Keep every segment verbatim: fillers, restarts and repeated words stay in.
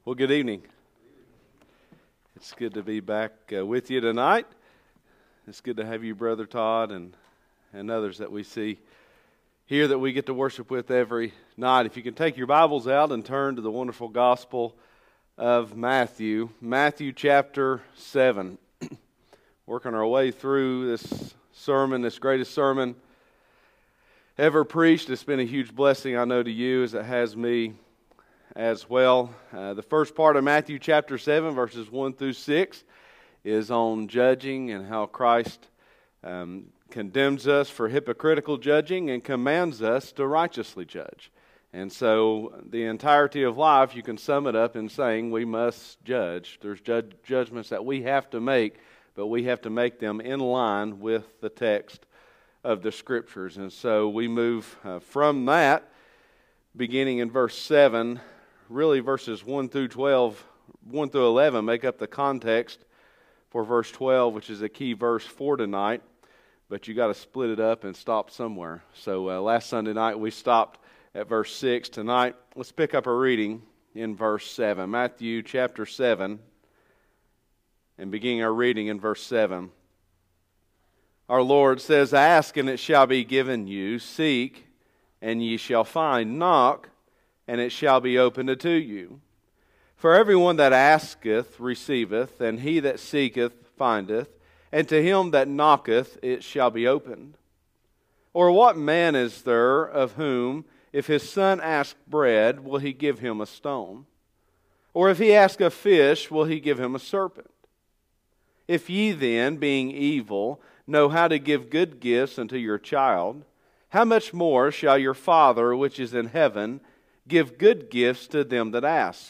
Well, good evening. It's good to be back uh, with you tonight. It's good to have you, Brother Todd, and, and others that we see here that we get to worship with every night. If you can take your Bibles out and turn to the wonderful Gospel of Matthew, Matthew chapter seven. Working our way through this sermon, this greatest sermon ever preached. It's been a huge blessing, I know, to you as it has me as well. Uh, the first part of Matthew chapter seven, verses one through six, is on judging and how Christ um, condemns us for hypocritical judging and commands us to righteously judge. And so the entirety of life, you can sum it up in saying we must judge. There's judge, judgments that we have to make, but we have to make them in line with the text of the Scriptures. And so we move uh, from that, beginning in verse seven. Really, verses one through twelve, one through eleven make up the context for verse twelve, which is a key verse for tonight. But you got to split it up and stop somewhere. So uh, last Sunday night we stopped at verse six. Tonight, let's pick up a reading in verse seven. Matthew chapter seven, and beginning our reading in verse seven. Our Lord says, "Ask, and it shall be given you. Seek, and ye shall find. Knock, and it shall be opened unto you. For everyone that asketh receiveth, and he that seeketh findeth, and to him that knocketh it shall be opened. Or what man is there of whom, if his son ask bread, will he give him a stone? Or if he ask a fish, will he give him a serpent? If ye then, being evil, know how to give good gifts unto your child, how much more shall your Father which is in heaven give good gifts to them that ask?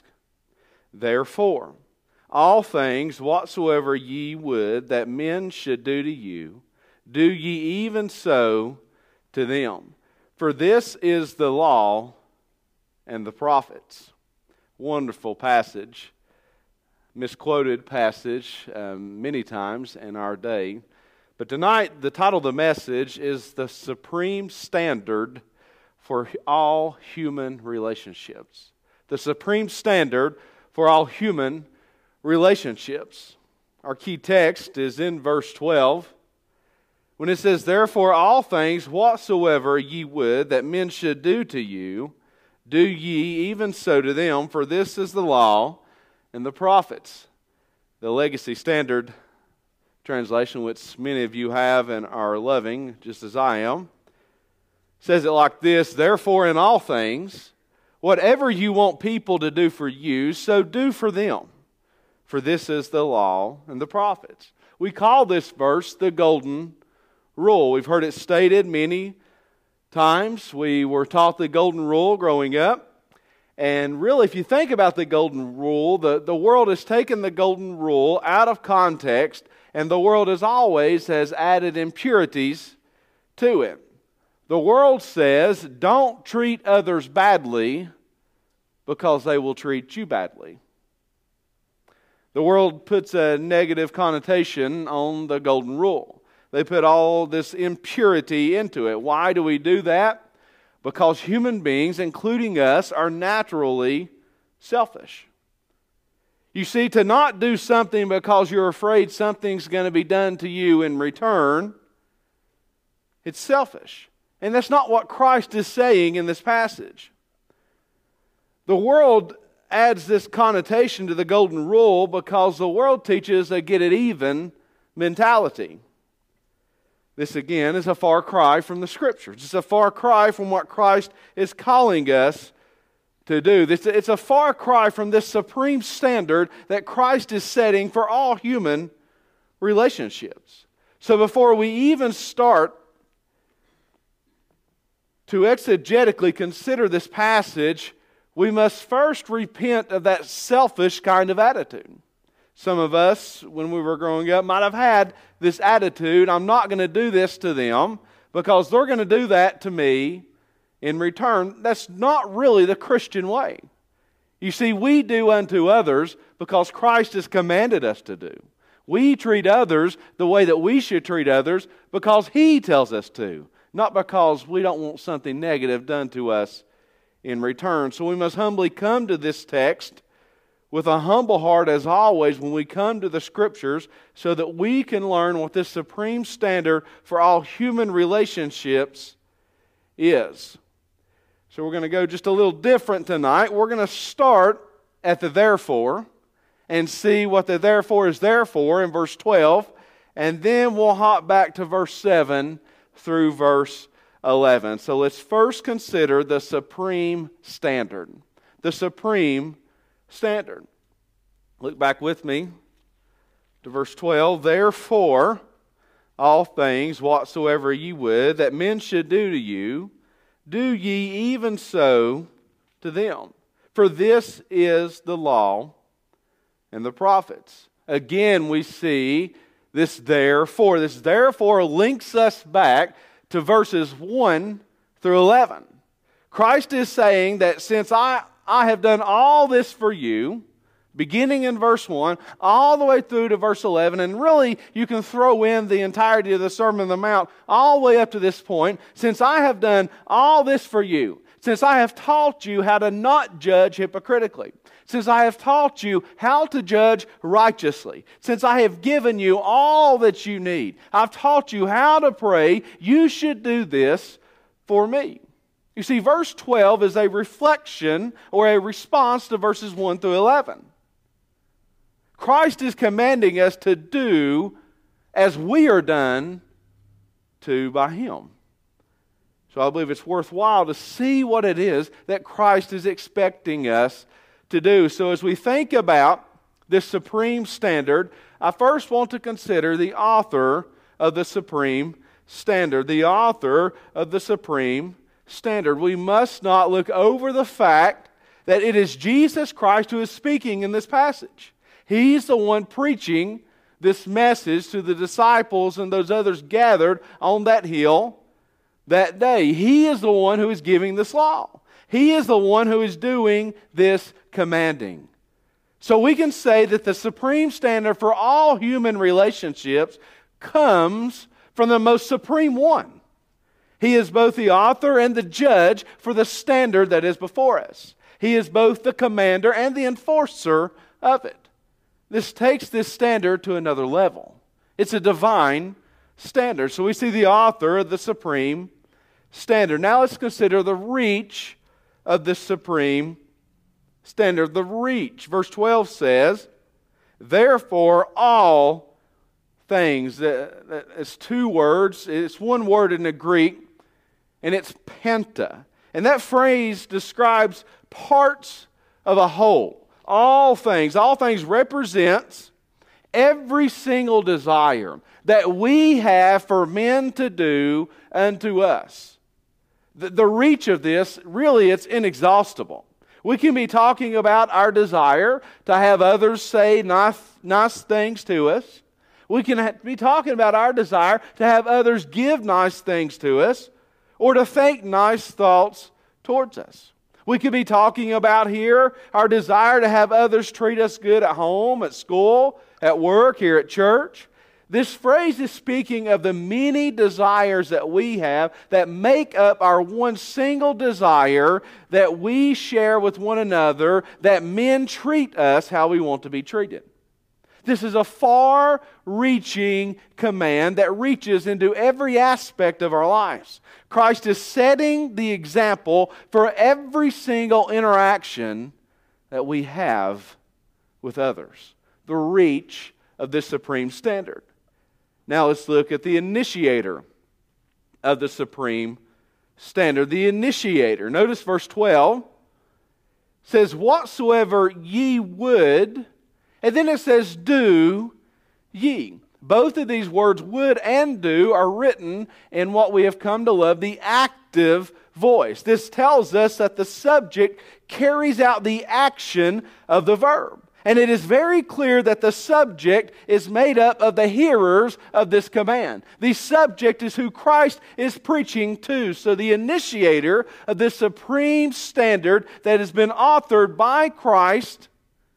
Therefore, all things whatsoever ye would that men should do to you, do ye even so to them. For this is the law and the prophets." Wonderful passage. Misquoted passage um, many times in our day. But tonight, the title of the message is "The Supreme Standard for All Human Relationships." The supreme standard for all human relationships. Our key text is in verse twelve, when it says, "Therefore all things whatsoever ye would that men should do to you, do ye even so to them, for this is the law and the prophets." The Legacy Standard Translation, which many of you have and are loving, just as I am, says it like this: "Therefore in all things, whatever you want people to do for you, so do for them. For this is the law and the prophets." We call this verse the Golden Rule. We've heard it stated many times. We were taught the Golden Rule growing up. And really, if you think about the Golden Rule, the, the world has taken the Golden Rule out of context, and the world as always has added impurities to it. The world says, don't treat others badly because they will treat you badly. The world puts a negative connotation on the Golden Rule. They put all this impurity into it. Why do we do that? Because human beings, including us, are naturally selfish. You see, to not do something because you're afraid something's going to be done to you in return, it's selfish. And that's not what Christ is saying in this passage. The world adds this connotation to the Golden Rule because the world teaches a get it even mentality. This again is a far cry from the Scriptures. It's a far cry from what Christ is calling us to do. It's a far cry from this supreme standard that Christ is setting for all human relationships. So before we even start to exegetically consider this passage, we must first repent of that selfish kind of attitude. Some of us, when we were growing up, might have had this attitude: I'm not going to do this to them because they're going to do that to me in return. That's not really the Christian way. You see, we do unto others because Christ has commanded us to do. We treat others the way that we should treat others because He tells us to, not because we don't want something negative done to us in return. So we must humbly come to this text with a humble heart as always when we come to the Scriptures so that we can learn what this supreme standard for all human relationships is. So we're going to go just a little different tonight. We're going to start at the therefore and see what the therefore is there for in verse twelve, and then we'll hop back to verse seven through verse eleven. So let's first consider the supreme standard. The supreme standard. Look back with me to verse twelve. Therefore, all things whatsoever ye would that men should do to you, do ye even so to them. For this is the law and the prophets. Again, we see this therefore. This therefore links us back to verses one through eleven. Christ is saying that since I, I have done all this for you, beginning in verse one, all the way through to verse eleven, and really you can throw in the entirety of the Sermon on the Mount all the way up to this point, since I have done all this for you, since I have taught you how to not judge hypocritically, since I have taught you how to judge righteously, since I have given you all that you need, I've taught you how to pray, you should do this for me. You see, verse twelve is a reflection or a response to verses one through eleven. Christ is commanding us to do as we are done to by Him. So I believe it's worthwhile to see what it is that Christ is expecting us to do. So as we think about this supreme standard, I first want to consider the author of the supreme standard. The author of the supreme standard. We must not look over the fact that it is Jesus Christ who is speaking in this passage. He's the one preaching this message to the disciples and those others gathered on that hill that day. He is the one who is giving this law. He is the one who is doing this commanding. So we can say that the supreme standard for all human relationships comes from the most supreme one. He is both the author and the judge for the standard that is before us. He is both the commander and the enforcer of it. This takes this standard to another level. It's a divine standard. So we see the author of the supreme standard. Now let's consider the reach of the supreme standard. The reach. Verse twelve says, therefore all things. It's two words. It's one word in the Greek, and it's penta. And that phrase describes parts of a whole. All things. All things represents every single desire that we have for men to do unto us. The, the reach of this, really, it's inexhaustible. We can be talking about our desire to have others say nice, nice things to us. We can be talking about our desire to have others give nice things to us or to think nice thoughts towards us. We could be talking about here our desire to have others treat us good at home, at school, at work, here at church. This phrase is speaking of the many desires that we have that make up our one single desire that we share with one another, that men treat us how we want to be treated. This is a far-reaching command that reaches into every aspect of our lives. Christ is setting the example for every single interaction that we have with others. The reach of this supreme standard. Now let's look at the initiator of the supreme standard. The initiator. Notice verse twelve says, whatsoever ye would, and then it says, do ye. Both of these words, would and do, are written in what we have come to love, the active voice. This tells us that the subject carries out the action of the verb. And it is very clear that the subject is made up of the hearers of this command. The subject is who Christ is preaching to. So the initiator of this supreme standard that has been authored by Christ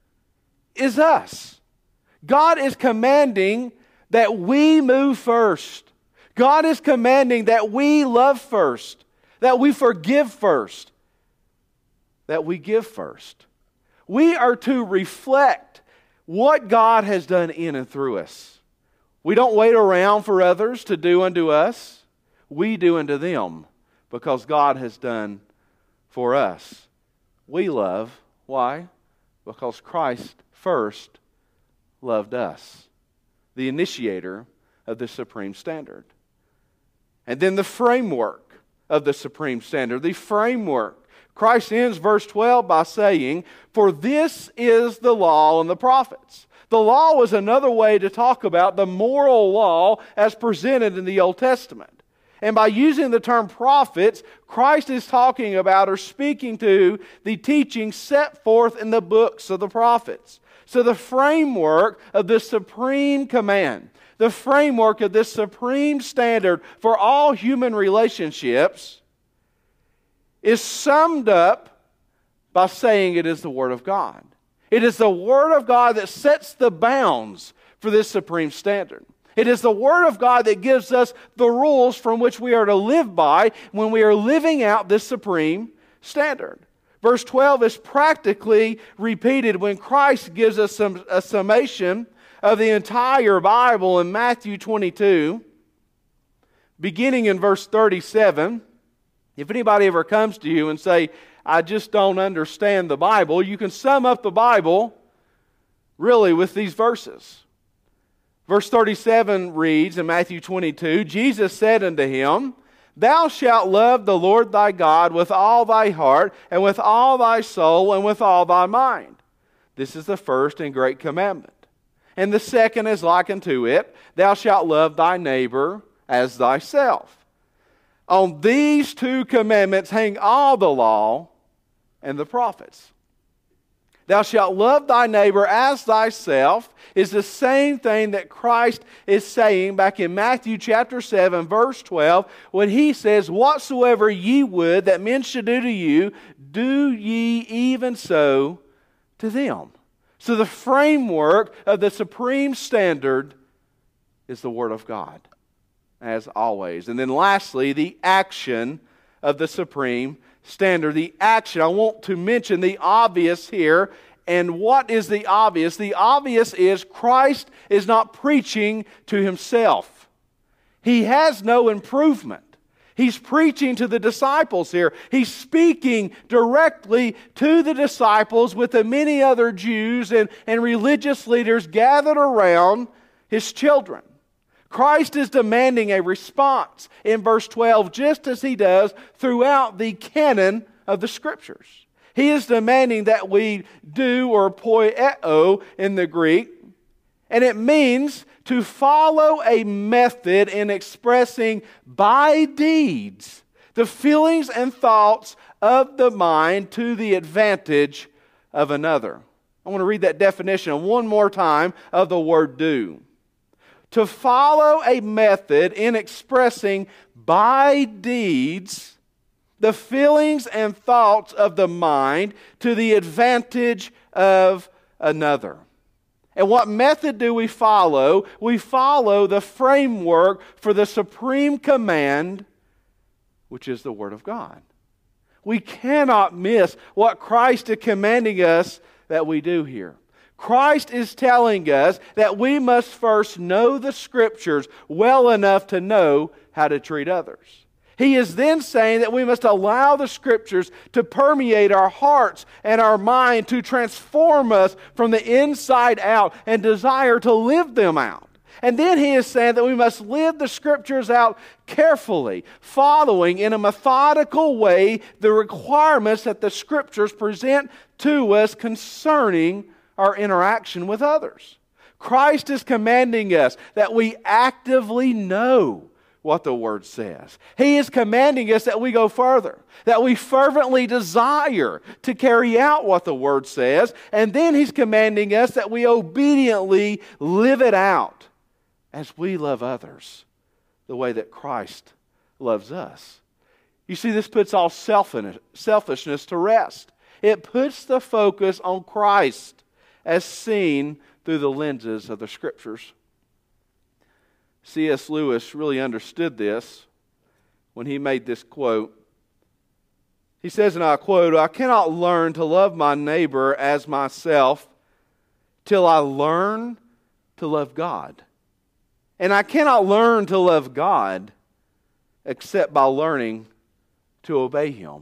is us. God is commanding that we move first. God is commanding that we love first, that we forgive first, that we give first. We are to reflect what God has done in and through us. We don't wait around for others to do unto us. We do unto them because God has done for us. We love. Why? Because Christ first loved us, the initiator of the supreme standard. And then the framework of the supreme standard, the framework. Christ ends verse twelve by saying, "For this is the law and the prophets." The law was another way to talk about the moral law as presented in the Old Testament. And by using the term prophets, Christ is talking about or speaking to the teaching set forth in the books of the prophets. So the framework of this supreme command, the framework of this supreme standard for all human relationships is summed up by saying it is the Word of God. It is the Word of God that sets the bounds for this supreme standard. It is the Word of God that gives us the rules from which we are to live by when we are living out this supreme standard. Verse twelve is practically repeated when Christ gives us some, a summation of the entire Bible in Matthew twenty-two, beginning in verse thirty-seven. If anybody ever comes to you and say, "I just don't understand the Bible," you can sum up the Bible really with these verses. Verse thirty-seven reads in Matthew twenty-two, "Jesus said unto him, Thou shalt love the Lord thy God with all thy heart, and with all thy soul, and with all thy mind. This is the first and great commandment. And the second is like unto it, Thou shalt love thy neighbor as thyself. On these two commandments hang all the law and the prophets." Thou shalt love thy neighbor as thyself is the same thing that Christ is saying back in Matthew chapter seven, verse twelve, when He says, "Whatsoever ye would that men should do to you, do ye even so to them." So the framework of the supreme standard is the Word of God, as always. And then lastly, the action of the supreme standard. The action, I want to mention the obvious here. And what is the obvious? The obvious is Christ is not preaching to Himself. He has no improvement. He's preaching to the disciples here. He's speaking directly to the disciples with the many other Jews and, and religious leaders gathered around His children. Christ is demanding a response in verse twelve, just as He does throughout the canon of the Scriptures. He is demanding that we do, or poieo in the Greek, and it means to follow a method in expressing by deeds the feelings and thoughts of the mind to the advantage of another. I want to read that definition one more time of the word do. To follow a method in expressing by deeds the feelings and thoughts of the mind to the advantage of another. And what method do we follow? We follow the framework for the supreme command, which is the Word of God. We cannot miss what Christ is commanding us that we do here. Christ is telling us that we must first know the Scriptures well enough to know how to treat others. He is then saying that we must allow the Scriptures to permeate our hearts and our mind, to transform us from the inside out and desire to live them out. And then He is saying that we must live the Scriptures out carefully, following in a methodical way the requirements that the Scriptures present to us concerning our interaction with others. Christ is commanding us that we actively know what the Word says. He is commanding us that we go further, that we fervently desire to carry out what the Word says, and then He's commanding us that we obediently live it out as we love others the way that Christ loves us. You see, this puts all selfishness to rest. It puts the focus on Christ as seen through the lenses of the Scriptures. C S Lewis really understood this when he made this quote. He says, and I quote, "I cannot learn to love my neighbor as myself till I learn to love God. And I cannot learn to love God except by learning to obey Him."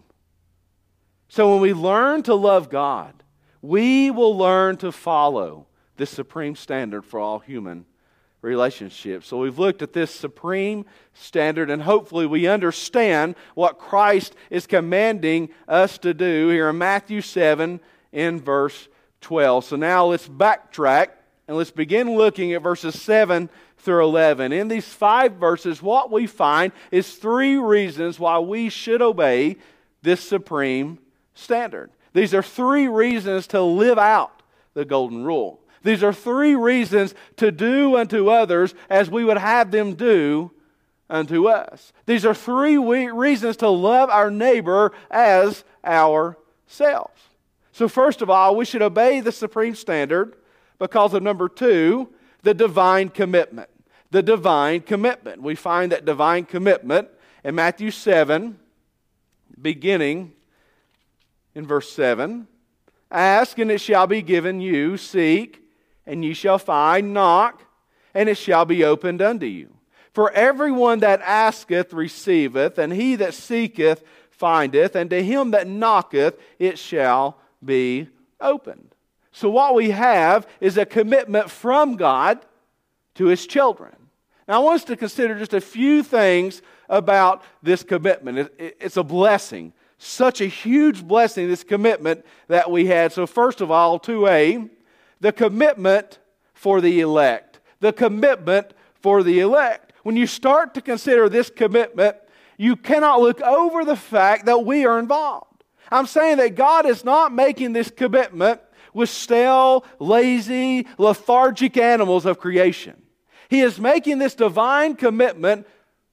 So when we learn to love God, we will learn to follow the supreme standard for all human relationships. So we've looked at this supreme standard, and hopefully we understand what Christ is commanding us to do here in Matthew seven in verse twelve. So now let's backtrack and let's begin looking at verses seven through eleven. In these five verses, what we find is three reasons why we should obey this supreme standard. These are three reasons to live out the golden rule. These are three reasons to do unto others as we would have them do unto us. These are three we- reasons to love our neighbor as ourselves. So first of all, we should obey the supreme standard because of number two, the divine commitment. The divine commitment. We find that divine commitment in Matthew seven, beginning in verse seven. "Ask, and it shall be given you. Seek, and ye shall find. Knock, and it shall be opened unto you. For everyone that asketh receiveth, and he that seeketh findeth, and to him that knocketh it shall be opened." So what we have is a commitment from God to His children. Now I want us to consider just a few things about this commitment. It, it, it's a blessing. Such a huge blessing, this commitment that we had. So first of all, two A, the commitment for the elect. The commitment for the elect. When you start to consider this commitment, you cannot look over the fact that we are involved. I'm saying that God is not making this commitment with stale, lazy, lethargic animals of creation. He is making this divine commitment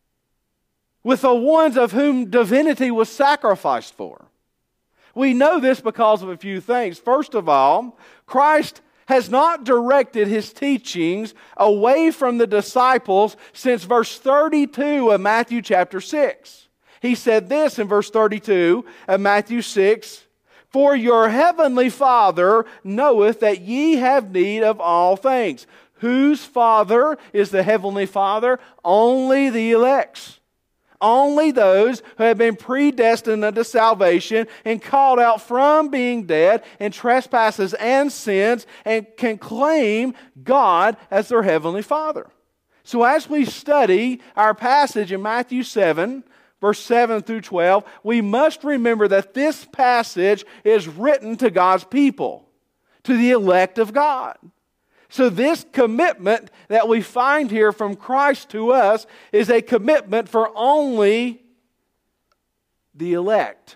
with the ones of whom divinity was sacrificed for. We know this because of a few things. First of all, Christ has not directed His teachings away from the disciples since verse thirty-two of Matthew chapter six. He said this in verse thirty-two of Matthew six, "For your heavenly Father knoweth that ye have need of all things." Whose Father is the heavenly Father? Only the elect's. Only those who have been predestined unto salvation and called out from being dead in trespasses and sins and can claim God as their heavenly Father. So as we study our passage in Matthew seven, verse seven through twelve, we must remember that this passage is written to God's people, to the elect of God. So this commitment that we find here from Christ to us is a commitment for only the elect.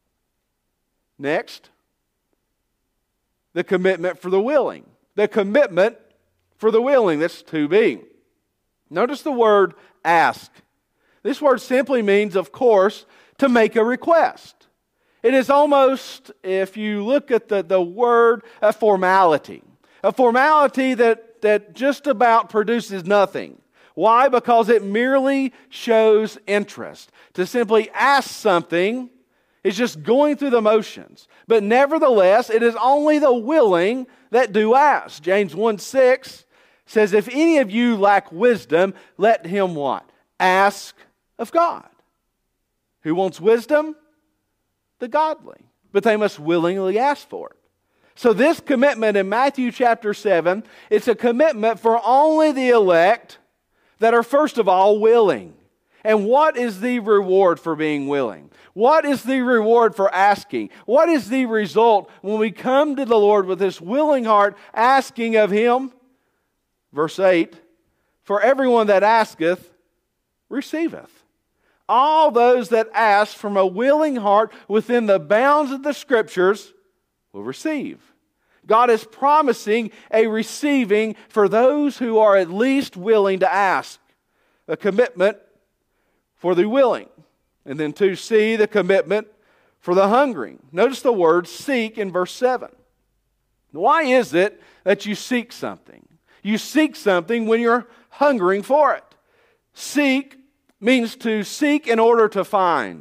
Next, the commitment for the willing. The commitment for the willing. That's two B. Notice the word ask. This word simply means, of course, to make a request. It is almost, if you look at the, the word, a formality. A formality that, that just about produces nothing. Why? Because it merely shows interest. To simply ask something is just going through the motions. But nevertheless, it is only the willing that do ask. James one six says, "If any of you lack wisdom, let him" what? "Ask of God." Who wants wisdom? The godly. But they must willingly ask for it. So this commitment in Matthew chapter seven, it's a commitment for only the elect that are first of all willing. And what is the reward for being willing? What is the reward for asking? What is the result when we come to the Lord with this willing heart asking of Him? Verse eight, "For everyone that asketh, receiveth." All those that ask from a willing heart within the bounds of the Scriptures will receive. God is promising a receiving for those who are at least willing to ask. A commitment for the willing. And then two C, the commitment for the hungering. Notice the word seek in verse seven. Why is it that you seek something? You seek something when you're hungering for it. Seek means to seek in order to find.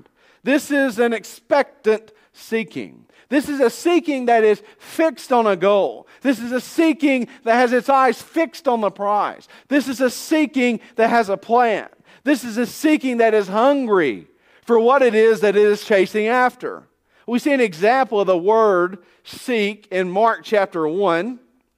This is an expectant seeking. This is a seeking that is fixed on a goal. This is a seeking that has its eyes fixed on the prize. This is a seeking that has a plan. This is a seeking that is hungry for what it is that it is chasing after. We see an example of the word seek in Mark chapter one,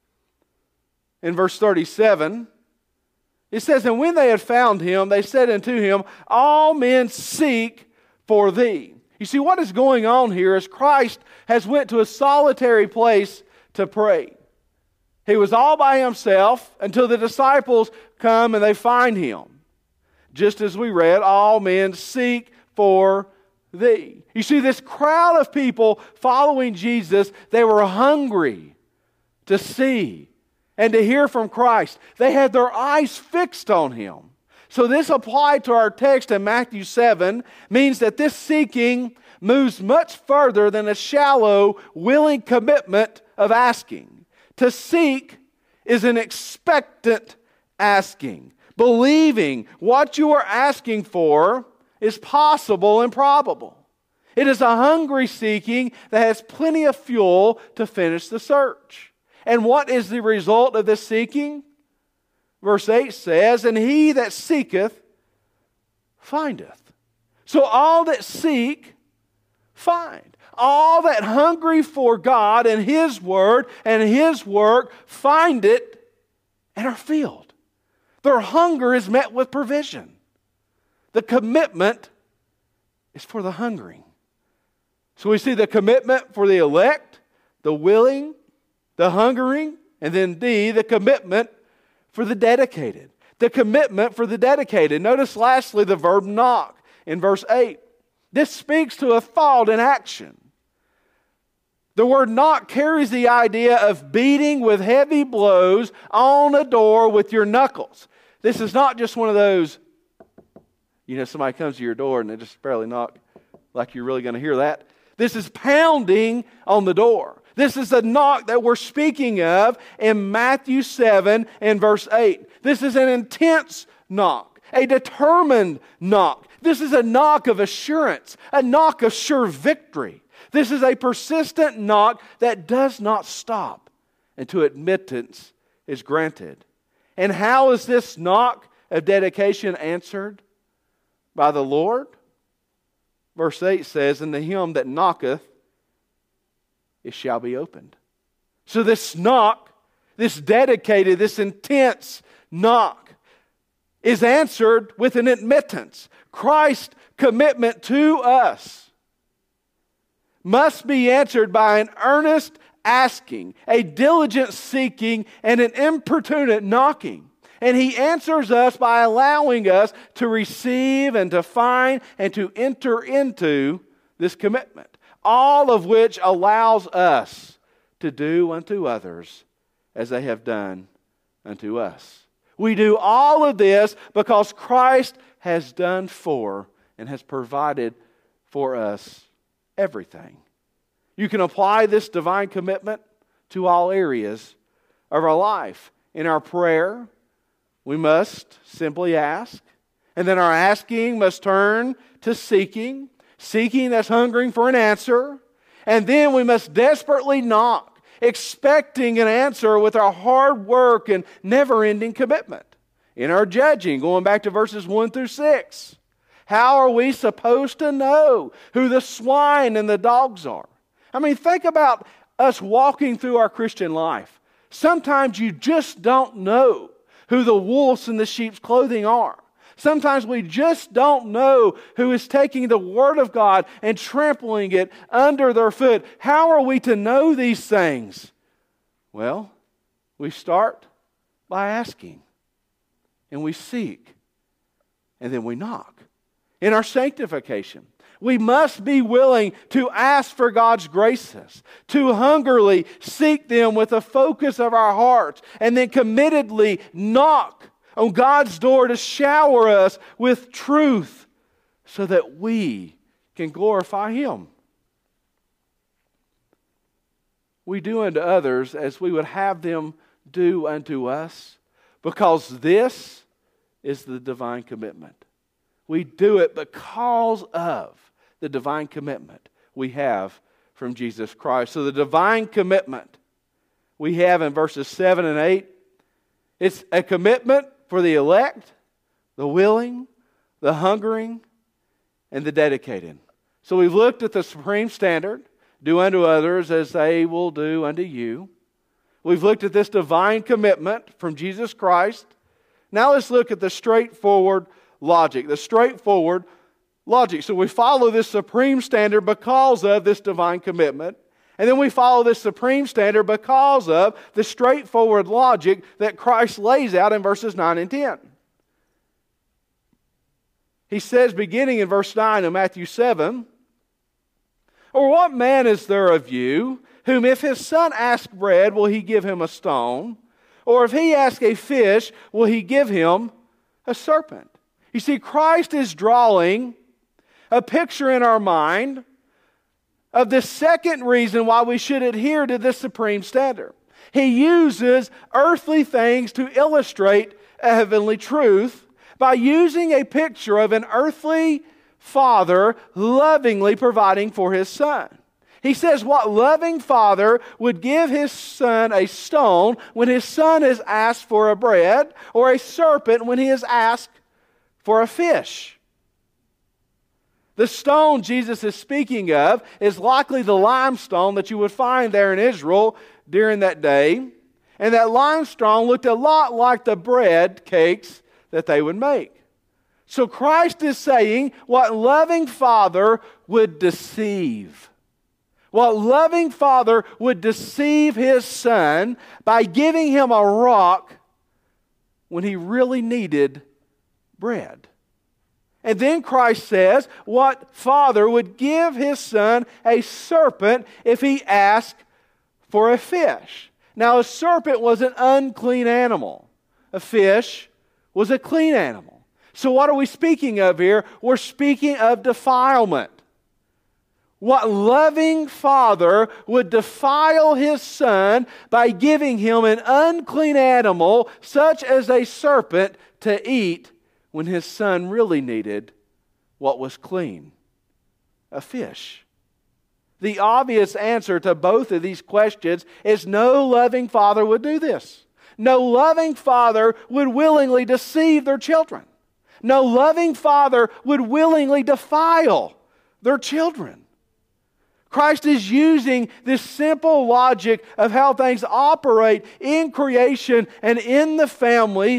in verse thirty-seven. It says, "And when they had found him, they said unto him, All men seek for thee." You see, what is going on here is Christ has went to a solitary place to pray. He was all by himself until the disciples come and they find him. Just as we read, all men seek for thee. You see, this crowd of people following Jesus, they were hungry to see and to hear from Christ. They had their eyes fixed on him. So this applied to our text in Matthew seven means that this seeking moves much further than a shallow, willing commitment of asking. To seek is an expectant asking, believing what you are asking for is possible and probable. It is a hungry seeking that has plenty of fuel to finish the search. And what is the result of this seeking? Verse eight says, "And he that seeketh, findeth." So all that seek, find. All that hungry for God and His Word and His work, find it and are filled. Their hunger is met with provision. The commitment is for the hungering. So we see the commitment for the elect, the willing, the hungering, and then D, the commitment for the dedicated. The commitment for the dedicated. Notice lastly the verb knock in verse eight. This speaks to a thought in action. The word knock carries the idea of beating with heavy blows on a door with your knuckles. This is not just one of those, you know, somebody comes to your door and they just barely knock like you're really going to hear that. This is pounding on the door. This is the knock that we're speaking of in Matthew seven and verse eight. This is an intense knock, a determined knock. This is a knock of assurance, a knock of sure victory. This is a persistent knock that does not stop until admittance is granted. And how is this knock of dedication answered? By the Lord. Verse eight says, "And to him that knocketh, it shall be opened." So this knock, this dedicated, this intense knock is answered with an admittance. Christ's commitment to us must be answered by an earnest asking, a diligent seeking, and an importunate knocking. And He answers us by allowing us to receive and to find and to enter into this commitment. All of which allows us to do unto others as they have done unto us. We do all of this because Christ has done for and has provided for us everything. You can apply this divine commitment to all areas of our life. In our prayer, we must simply ask. And then our asking must turn to seeking. Seeking, that's hungering for an answer. And then we must desperately knock, expecting an answer with our hard work and never-ending commitment. In our judging, going back to verses one through six, how are we supposed to know who the swine and the dogs are? I mean, think about us walking through our Christian life. Sometimes you just don't know who the wolves in the sheep's clothing are. Sometimes we just don't know who is taking the Word of God and trampling it under their foot. How are we to know these things? Well, we start by asking, and we seek, and then we knock. In our sanctification, we must be willing to ask for God's graces, to hungrily seek them with the focus of our hearts, and then committedly knock on God's door to shower us with truth so that we can glorify Him. We do unto others as we would have them do unto us, because this is the divine commitment. We do it because of the divine commitment we have from Jesus Christ. So the divine commitment we have in verses seven and eight, it's a commitment for the elect, the willing, the hungering, and the dedicated. So we've looked at the supreme standard, do unto others as they will do unto you. We've looked at this divine commitment from Jesus Christ. Now let's look at the straightforward logic, the straightforward logic. So we follow this supreme standard because of this divine commitment. And then we follow this supreme standard because of the straightforward logic that Christ lays out in verses nine and ten. He says, beginning in verse nine of Matthew seven, or what man is there of you, whom if his son ask bread, will he give him a stone? Or if he ask a fish, will he give him a serpent? You see, Christ is drawing a picture in our mind of the second reason why we should adhere to this supreme standard. He uses earthly things to illustrate a heavenly truth by using a picture of an earthly father lovingly providing for his son. He says, what loving father would give his son a stone when his son is asked for a bread, or a serpent when he is asked for a fish? The stone Jesus is speaking of is likely the limestone that you would find there in Israel during that day. And that limestone looked a lot like the bread cakes that they would make. So Christ is saying what loving father would deceive. What loving father would deceive his son by giving him a rock when he really needed bread. And then Christ says, what father would give his son a serpent if he asked for a fish? Now, a serpent was an unclean animal. A fish was a clean animal. So what are we speaking of here? We're speaking of defilement. What loving father would defile his son by giving him an unclean animal, such as a serpent, to eat when his son really needed what was clean? A fish. The obvious answer to both of these questions is no loving father would do this. No loving father would willingly deceive their children. No loving father would willingly defile their children. Christ is using this simple logic of how things operate in creation and in the family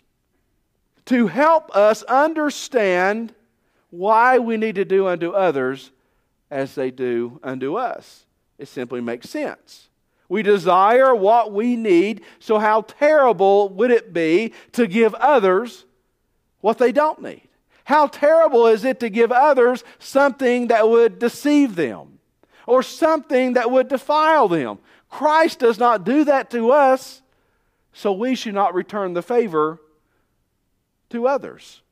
to help us understand why we need to do unto others as they do unto us. It simply makes sense. We desire what we need, so how terrible would it be to give others what they don't need? How terrible is it to give others something that would deceive them or something that would defile them? Christ does not do that to us, so we should not return the favor to others.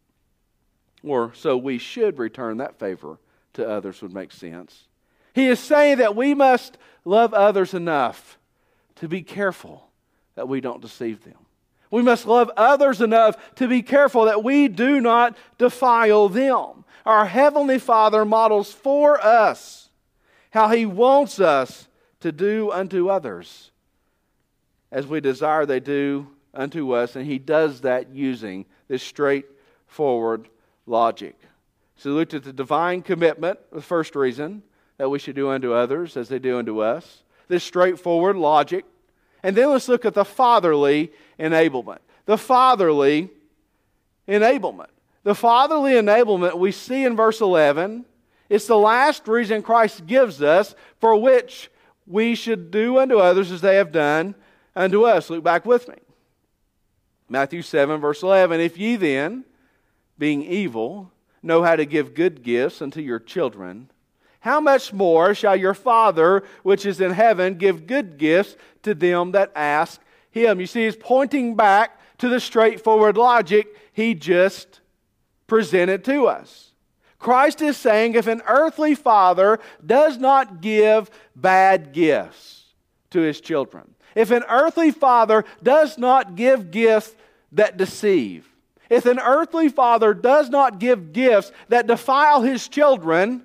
Or so we should return that favor to others would make sense. He is saying that we must love others enough to be careful that we don't deceive them. We must love others enough to be careful that we do not defile them. Our Heavenly Father models for us how He wants us to do unto others as we desire they do unto us, and He does that using this straightforward logic. So we looked at the divine commitment, the first reason that we should do unto others as they do unto us. This straightforward logic. And then let's look at the fatherly enablement. The fatherly enablement. The fatherly enablement we see in verse eleven. It's the last reason Christ gives us for which we should do unto others as they have done unto us. Look back with me. Matthew seven, verse eleven. If ye then, being evil, know how to give good gifts unto your children, how much more shall your Father which is in heaven give good gifts to them that ask Him? You see, He's pointing back to the straightforward logic He just presented to us. Christ is saying if an earthly father does not give bad gifts to his children, if an earthly father does not give gifts that deceive, If an earthly father does not give gifts that defile his children,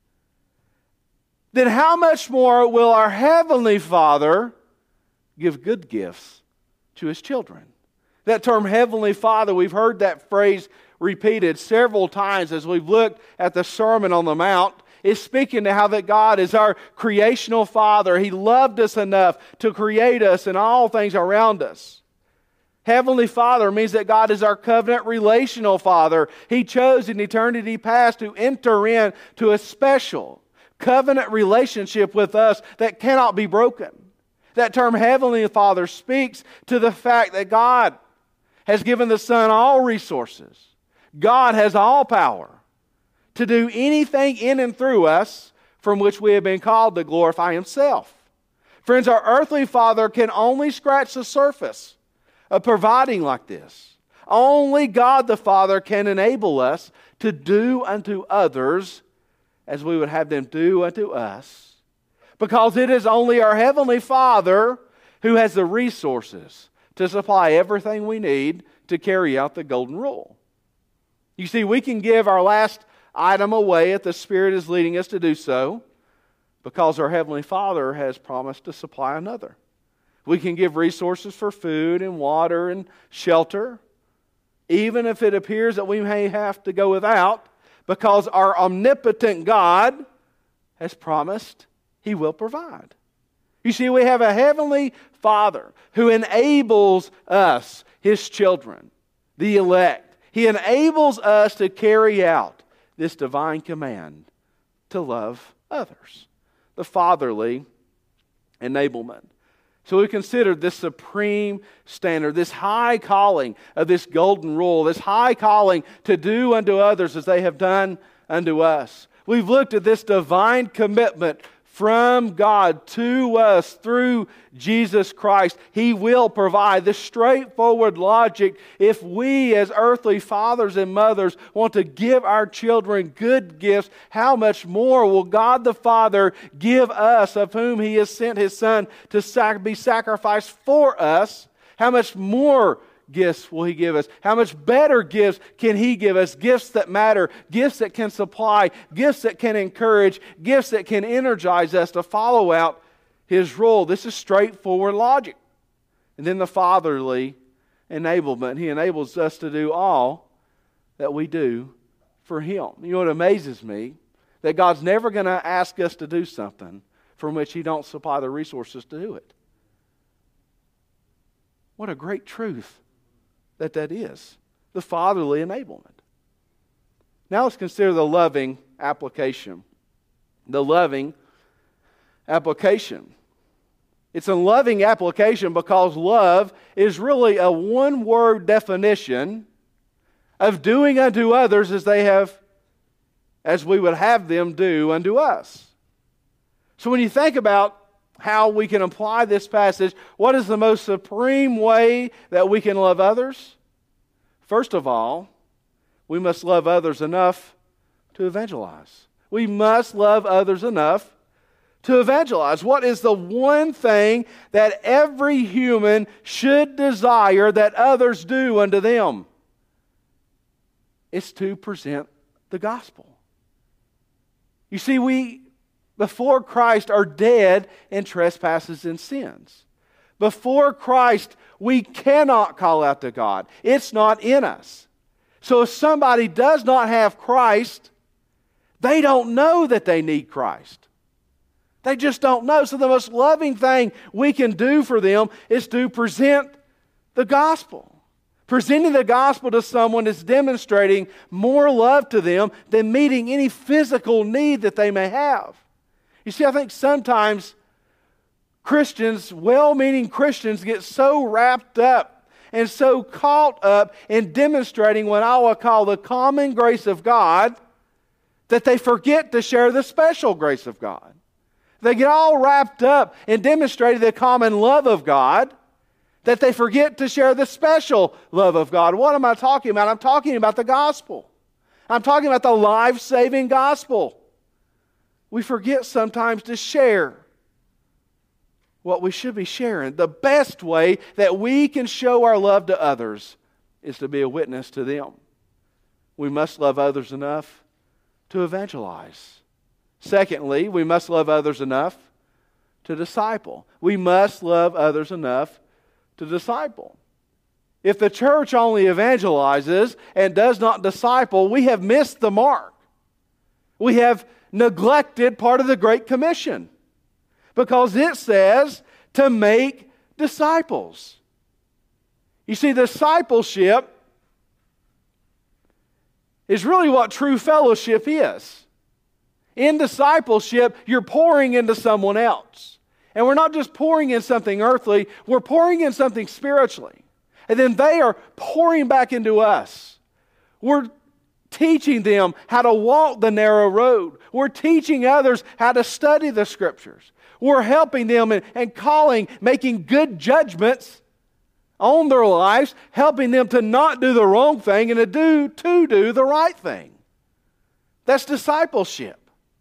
then how much more will our Heavenly Father give good gifts to His children? That term Heavenly Father, we've heard that phrase repeated several times as we've looked at the Sermon on the Mount. It's speaking to how that God is our creational Father. He loved us enough to create us and all things around us. Heavenly Father means that God is our covenant relational Father. He chose in eternity past to enter into a special covenant relationship with us that cannot be broken. That term Heavenly Father speaks to the fact that God has given the Son all resources. God has all power to do anything in and through us from which we have been called to glorify Himself. Friends, our earthly Father can only scratch the surface of providing like this. Only God the Father can enable us to do unto others as we would have them do unto us, because it is only our Heavenly Father who has the resources to supply everything we need to carry out the golden rule. You see, we can give our last item away if the Spirit is leading us to do so, because our Heavenly Father has promised to supply another. We can give resources for food and water and shelter, even if it appears that we may have to go without, because our omnipotent God has promised He will provide. You see, we have a Heavenly Father who enables us, His children, the elect. He enables us to carry out this divine command to love others. The fatherly enablement. So we considered this supreme standard, this high calling of this golden rule, this high calling to do unto others as they have done unto us. We've looked at this divine commitment from God to us through Jesus Christ. He will provide this straightforward logic. If we as earthly fathers and mothers want to give our children good gifts, how much more will God the Father give us, of whom He has sent His Son to sac- be sacrificed for us? How much more gifts will He give us? How much better gifts can He give us? Gifts that matter, gifts that can supply, gifts that can encourage, gifts that can energize us to follow out His role. This is straightforward logic. And then the fatherly enablement. He enables us to do all that we do for Him. You know what amazes me? That God's never going to ask us to do something from which He don't supply the resources to do it. What a great truth that that is. The fatherly enablement. Now let's consider the loving application. The loving application. It's a loving application because love is really a one-word definition of doing unto others as they have, as we would have them do unto us. So when you think about how we can apply this passage, what is the most supreme way that we can love others? First of all, we must love others enough to evangelize. We must love others enough to evangelize. What is the one thing that every human should desire that others do unto them? It's to present the gospel. You see, we before Christ are dead in trespasses and sins. Before Christ, we cannot call out to God. It's not in us. So if somebody does not have Christ, they don't know that they need Christ. They just don't know. So the most loving thing we can do for them is to present the gospel. Presenting the gospel to someone is demonstrating more love to them than meeting any physical need that they may have. You see, I think sometimes Christians, well-meaning Christians, get so wrapped up and so caught up in demonstrating what I will call the common grace of God that they forget to share the special grace of God. They get all wrapped up in demonstrating the common love of God that they forget to share the special love of God. What am I talking about? I'm talking about the gospel. I'm talking about the life-saving gospel. We forget sometimes to share what we should be sharing. The best way that we can show our love to others is to be a witness to them. We must love others enough to evangelize. Secondly, we must love others enough to disciple. We must love others enough to disciple. If the church only evangelizes and does not disciple, we have missed the mark. We have neglected part of the Great Commission, because it says to make disciples. You see, discipleship is really what true fellowship is. In discipleship, you're pouring into someone else. And we're not just pouring in something earthly, we're pouring in something spiritually. And then they are pouring back into us. We're teaching them how to walk the narrow road. We're teaching others how to study the Scriptures. We're helping them and, and calling, making good judgments on their lives, helping them to not do the wrong thing and to do, to do the right thing. That's discipleship.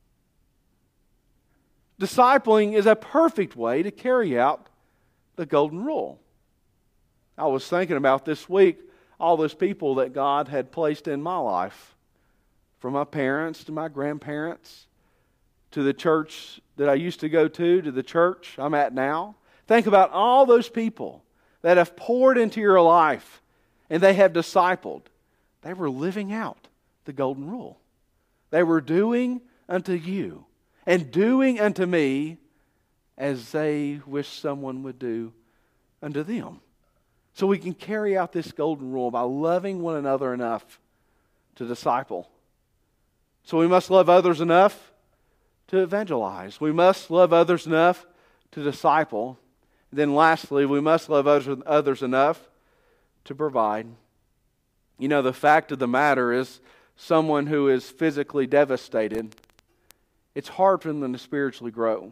Discipling is a perfect way to carry out the golden rule. I was thinking about this week all those people that God had placed in my life, from my parents to my grandparents to the church that I used to go to, to the church I'm at now. Think about all those people that have poured into your life and they have discipled. They were living out the golden rule. They were doing unto you and doing unto me as they wish someone would do unto them. So we can carry out this golden rule by loving one another enough to disciple. So we must love others enough to evangelize. We must love others enough to disciple. And then lastly, we must love others, others enough to provide. You know, the fact of the matter is, someone who is physically devastated, it's hard for them to spiritually grow.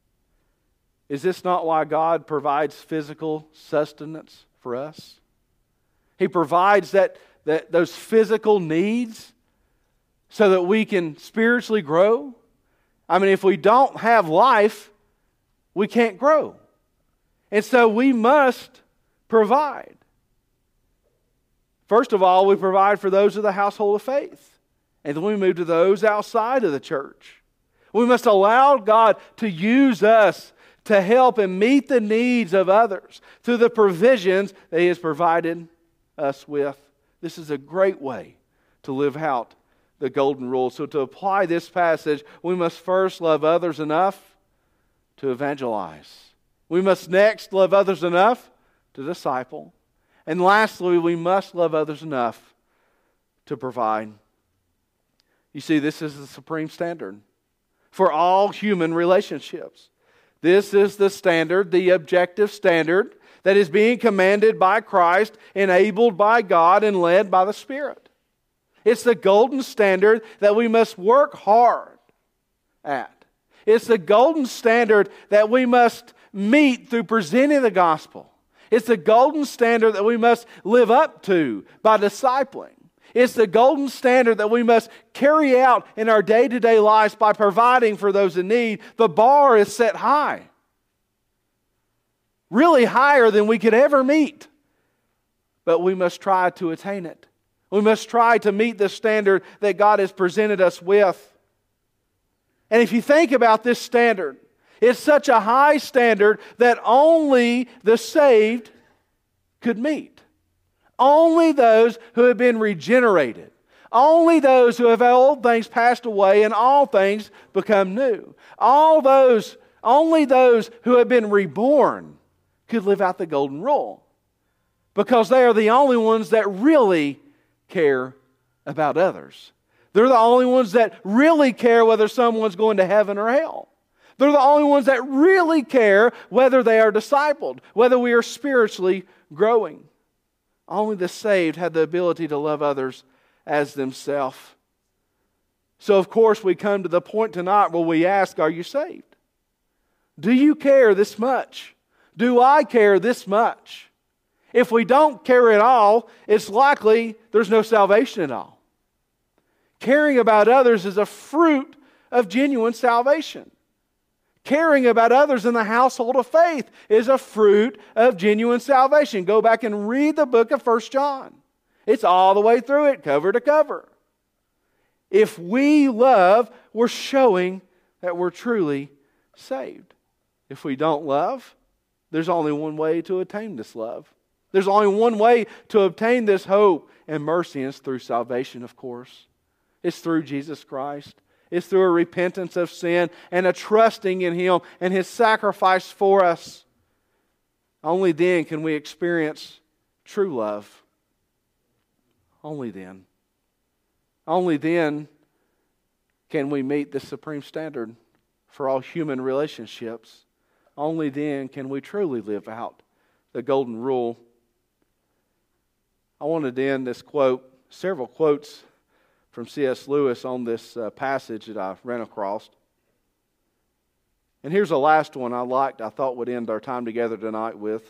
Is this not why God provides physical sustenance for us? He provides that, that those physical needs so that we can spiritually grow. I mean, if we don't have life, we can't grow. And so we must provide. First of all, we provide for those of the household of faith. And then we move to those outside of the church. We must allow God to use us to help and meet the needs of others through the provisions that He has provided us with. This is a great way to live out the golden rule. So to apply this passage, we must first love others enough to evangelize. We must next love others enough to disciple. And lastly, we must love others enough to provide. You see, this is the supreme standard for all human relationships. This is the standard, the objective standard that is being commanded by Christ, enabled by God, and led by the Spirit. It's the golden standard that we must work hard at. It's the golden standard that we must meet through presenting the gospel. It's the golden standard that we must live up to by discipling. It's the golden standard that we must carry out in our day-to-day lives by providing for those in need. The bar is set high. Really higher than we could ever meet. But we must try to attain it. We must try to meet the standard that God has presented us with. And if you think about this standard, it's such a high standard that only the saved could meet. Only those who have been regenerated. Only those who have old things passed away and all things become new. All those, only those who have been reborn could live out the golden rule. Because they are the only ones that really care about others. They're the only ones that really care whether someone's going to heaven or hell. They're the only ones that really care whether they are discipled, whether we are spiritually growing. Only the saved have the ability to love others as themselves. So, of course, we come to the point tonight where we ask, are you saved? Do you care this much? Do I care this much? If we don't care at all, it's likely there's no salvation at all. Caring about others is a fruit of genuine salvation. Caring about others in the household of faith is a fruit of genuine salvation. Go back and read the book of First John. It's all the way through it, cover to cover. If we love, we're showing that we're truly saved. If we don't love, there's only one way to attain this love. There's only one way to obtain this hope and mercy, and it's through salvation, of course. It's through Jesus Christ. It's through a repentance of sin and a trusting in Him and His sacrifice for us. Only then can we experience true love. Only then. Only then can we meet the supreme standard for all human relationships. Only then can we truly live out the golden rule. I wanted to end this quote, several quotes from C S Lewis on this uh, passage that I ran across. And here's the last one I liked, I thought would end our time together tonight with.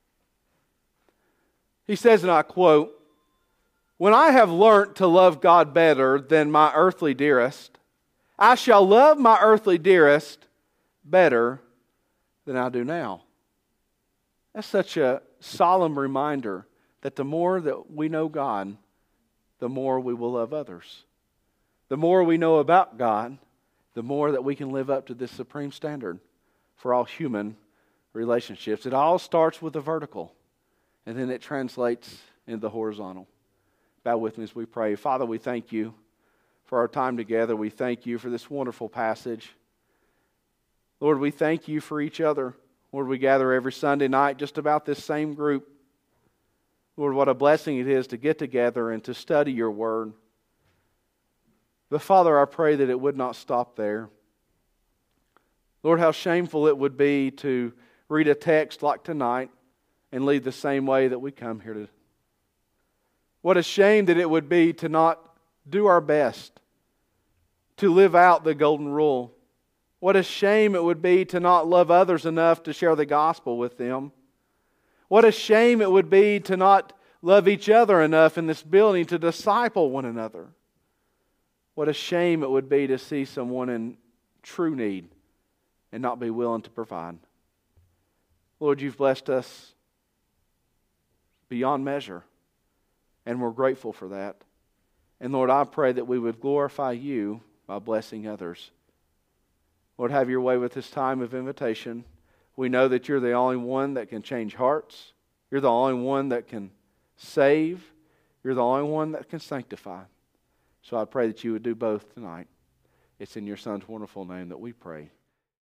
He says, and I quote, "When I have learnt to love God better than my earthly dearest, I shall love my earthly dearest better than I do now." That's such a solemn reminder that the more that we know God, the more we will love others. The more we know about God, the more that we can live up to this supreme standard for all human relationships. It all starts with the vertical, and then it translates into the horizontal. Bow with me as we pray. Father, we thank You for our time together. We thank You for this wonderful passage. Lord, we thank You for each other. Lord, we gather every Sunday night just about this same group. Lord, what a blessing it is to get together and to study Your Word. But Father, I pray that it would not stop there. Lord, how shameful it would be to read a text like tonight and leave the same way that we come here to. What a shame that it would be to not do our best to live out the golden rule. What a shame it would be to not love others enough to share the gospel with them. What a shame it would be to not love each other enough in this building to disciple one another. What a shame it would be to see someone in true need and not be willing to provide. Lord, You've blessed us beyond measure, and we're grateful for that. And Lord, I pray that we would glorify You by blessing others. Lord, have Your way with this time of invitation. We know that You're the only one that can change hearts. You're the only one that can save. You're the only one that can sanctify. So I pray that You would do both tonight. It's in Your Son's wonderful name that we pray.